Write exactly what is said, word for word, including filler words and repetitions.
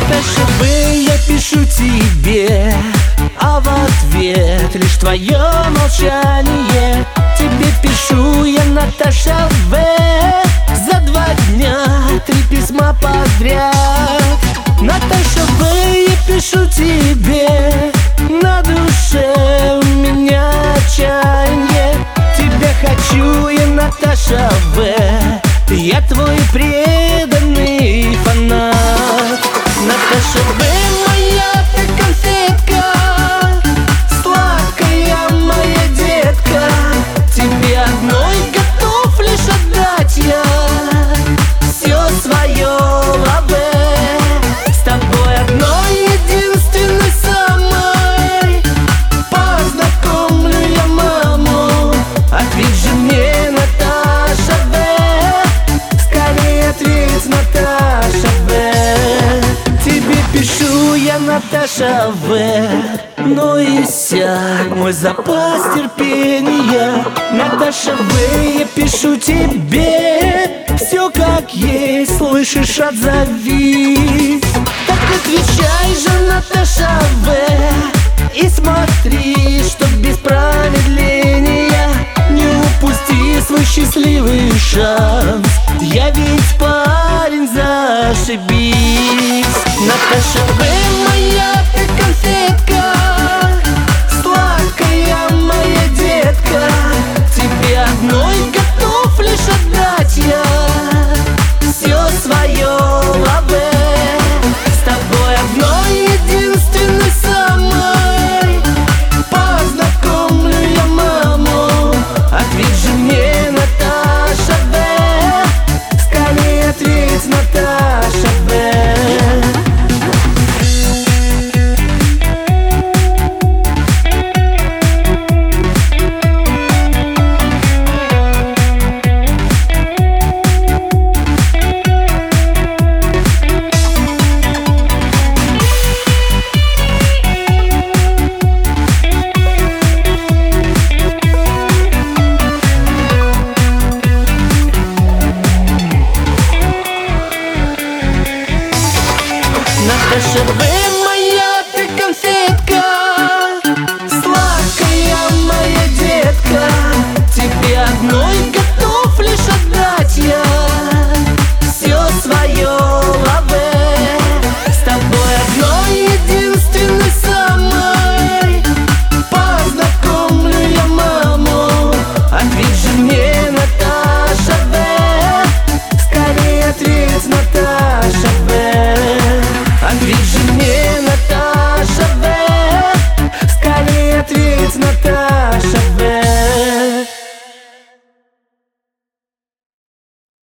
Наташа В, я пишу тебе, а в ответ лишь твое молчание. Тебе пишу я, Наташа В, за два дня три письма подряд. Наташа В, я пишу тебе, на душе у меня отчаяние. Тебя хочу я, Наташа В, я твой преданный фанат. Наташа В, моя ты конфетка, сладкая моя детка. Тебе одной готов лишь отдать я все свое лаве. С тобой одной единственной самой познакомлю я маму. Ответь же мне, Наташа В, скорее ответь, Наташа В. Тебе пишу я, Наташа В, но иссяк мой запас терпения. Наташа В, я пишу тебе, все как есть, слышишь, отзовись. Так отвечай же, Наташа В, и смотри, чтоб без промедления не упусти свой счастливый шанс. Я ведь парень, зашибись. Наташа В, моя ты конфетка, сладкая моя детка. Тебе одной готов лишь отдать я все свое лаве. С тобой одной единственной самой познакомлю я маму. Ответь же мне, Наташа В, скорее ответь, Наташа В. Наташа В, моя ты конфетка, сладкая моя детка. Тебе одной готов лишь отдать я все свое лаве. С тобой одной единственной самой познакомлю я маму. Ответь же мне, Наташа В, скорее ответь, Наташа В. Ответь же мне, Наташа В, скорее ответь, Наташа.